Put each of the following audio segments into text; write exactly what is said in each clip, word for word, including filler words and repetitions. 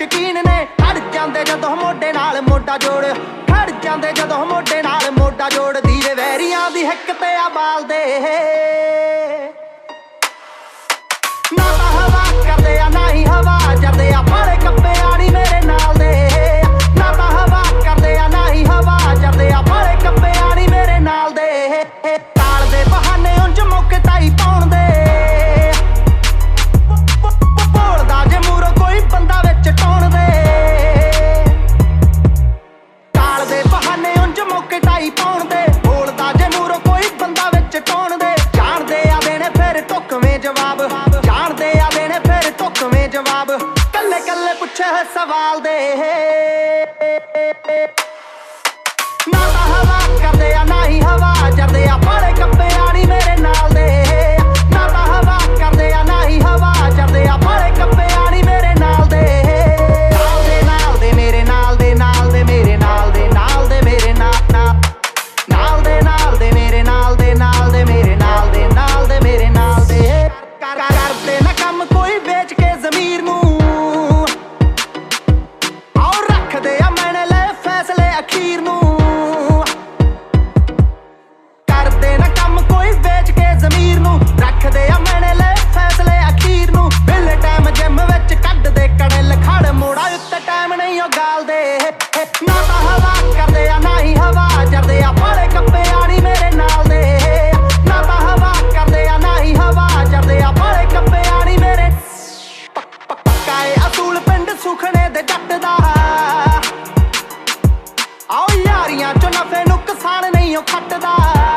ਸ਼ਕੀਨ ਨੇ ਖੜ ਜਾਂਦੇ ਜਦੋਂ ਮੋਢੇ ਨਾਲ ਮੋਢਾ ਜੋੜ ਖੜ ਜਾਂਦੇ ਜਦੋਂ ਮੋਢੇ ਨਾਲ ਮੋਢਾ ਜੋੜ ਦੀਵੇ ਵੈਰੀਆਂ ਦੀ ਹਿੱਕ ਤੇ ਆ ਬਾਲਦੇ ਨਾ ਤਾਂ ਹਵਾ ਕਰਦੇ ਆ ਨਾ ਹੀ ਹਵਾ ਜਰਦੇ ਆ ਬਾਲੇ ਕੱਪੇ ਆਣੀ ਮੇਰੇ ਨਾਲ ਦੇ ਨਾ ਤਾਂ ਹਵਾ ਕਰਦੇ ਆ ਨਾ ਹੀ ਹਵਾ ਜਰਦੇ ਆ ਬਾਲੇ ਕੱਪੇ ਆਣੀ ਮੇਰੇ ਨਾਲ ਦੇ ਤਾਲ ਦੇ ਬਹਾਨੇ ਉਂਝ ਮੌਕੇ ਟਾਈ ਪਾਉਣ ਦੇ ਬੋਲਦਾ ਜੇ ਮੂਰੋਂ ਕੋਈ ਬੰਦਾ ਵਿੱਚ ਟਾਉਣ ਦੇ ਤਾਲ ਦੇ ਬਹਾਨੇ ਉਂਝ ਮੌਕੇ ਟਾਈ ਪਾਉਣ ਦੇ ਬੋਲਦਾ ਜੇ ਮੂਰੋਂ ਕੋਈ ਬੰਦਾ ਵਿੱਚ ਟਾਉਣ ਦੇ ਜਾਣਦੇ ਆ ਦੇਣੇ ਫਿਰ ਟੁੱਕਵੇਂ ਜਵਾਬ ਜਾਣਦੇ ਆ ਦੇਣੇ ਫਿਰ ਟੁੱਕਵੇਂ ਜਵਾਬ ਕੱਲੇ ਕੱਲੇ ਪੁੱਛੇ ਹੋਏ ਸਵਾਲ ਦੇ ਨਾ ਤਾਂ ਹਵਾ ਕਰਦੇ ਆ ਨਾ ਹੀ ਹਵਾ ਜਰਦੇ ਆ ਬਾਲੇ ਕੱਪੇ ਆਣੀ ਮੇਰੇ ਨਾਲ ਦੇ ਨਾ ਤਾਂ ਹਵਾ ਕਰਦੇ ਆ ਨਾ ਹੀ ਹਵਾ ਜਰਦੇ ਆ ਬਾਲੇ ਕੱਪੇ ਆਣੀ ਮੇਰੇ ਨਾਲ ਦੇ ਨਾਲ ਦੇ ਨਾਲ ਦੇ ਮੇਰੇ ਨਾਲ ਦੇ ਨਾਲ ਦੇ ਮੇਰੇ ਨਾਲ ਦੇ ਨਾਲ ਦੇ ਮੇਰੇ ਨਾਲ ਨਾਲ ਦੇ ਨਾਲ ਦੇ ਮੇਰੇ ਨਾਲ ਦੇ ਨਾਲ ਦੇ ਮੇਰੇ ਨਾਲ ਦੇ ਨਾਲ ਦੇ ਮੇਰੇ ਨਾਲ ਦੇ ਕਰਦੇ ਨਾ ਕੰਮ ਕੋਈ ਵੇਚ ਕੇ ਜ਼ਮੀਰ ਨੂੰ ਆਓ ਰੱਖਦੇ ਆ ਮੈਨੇ ਲੈ ਫੈਸਲੇ ਅਖੀਰ ਨੂੰ ਕਰਦੇ ਨਾ ਕੰਮ ਕੋਈ ਵੇਚ ਕੇ ਜ਼ਮੀਰ ਨੂੰ ਰੱਖਦੇ ਆ ਮੈਨੇ ਲੈ ਫੈਸਲੇ ਅਖੀਰ ਨੂੰ ਵੇਲੇ ਟਾਈਮ ਜਿਮ ਵਿੱਚ ਕੱਢਦੇ ਕੜਿਲ ਖੜ ਮੋੜਾ ਉੱਤੇ ਟਾਈਮ ਨਹੀਂ ਉਹ ਗਾਲਦੇ ਨਾ ਤਾਂ ਹਵਾ ਕਰਦੇ ਆ ਨਾ ਹੀ ਹਵਾ ਜਰਦੇ ਆ ਬਾਲੇ ਕੱਪੇ ਆਣੀ ਮੇਰੇ ਨਾਲ ਦੇ ਨਾ ਤਾਂ ਹਵਾ ਕਰਦੇ ਆ ਨਾ ਹੀ ਹਵਾ ਜਰਦੇ ਆ ਬਾਲੇ ਕੱਪੇ ਆਣੀ ਮੇਰੇ ਪੱਕਾ ਏ ਅਸੂਲ ਪਿੰਡ ਸੁਖਣੇ ਦੇ ਜੱਟ ਦਾ ਆਓ ਯਾਰੀਆਂ ਚੋਂ ਨਫੇ ਨੁਕਸਾਨ ਨਹੀਂ ਉਹ ਖੱਟਦਾ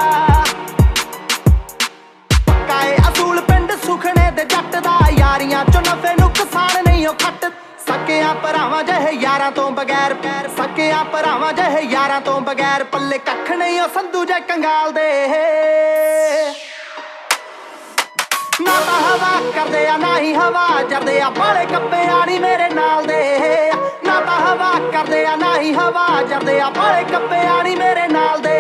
ਪੱਕਾ ਏ ਅਸੂਲ ਪਿੰਡ ਸੁਖਣੇ ਦੇ ਜੱਟ ਦਾ ਯਾਰੀਆਂ ਚੋਂ ਨਫੇ ਨੁਕਸਾਨ ਨਹੀਂ ਉਹ ਖੱਟ ਸਕਿਆਂ ਭਰਾਵਾਂ ਜਿਹੇ ਯਾਰਾਂ ਤੋਂ ਬਗੈਰ ਸਕਿਆਂ ਭਰਾਵਾਂ ਜਿਹੇ ਯਾਰਾਂ ਤੋਂ ਬਗੈਰ ਪੱਲੇ ਕੱਖ ਨਹੀਂ ਉਹ ਸੰਧੂ ਜੇ ਕੰਗਾਲ ਦੇ ਨਾ ਤਾਂ ਹਵਾ ਕਰਦੇ ਆ ਨਾ ਹੀ ਹਵਾ ਜਰਦੇ ਆ ਬਾਲੇ ਕੱਪੇ ਆਣੀ ਮੇਰੇ ਨਾਲ ਦੇ ਨਾ ਤਾਂ ਹਵਾ ਕਰਦੇ ਆ ਨਾ ਹੀ ਹਵਾ ਜਰਦੇ ਆ ਬਾਲੇ ਕੱਪੇ ਆਣੀ ਮੇਰੇ ਨਾਲ ਦੇ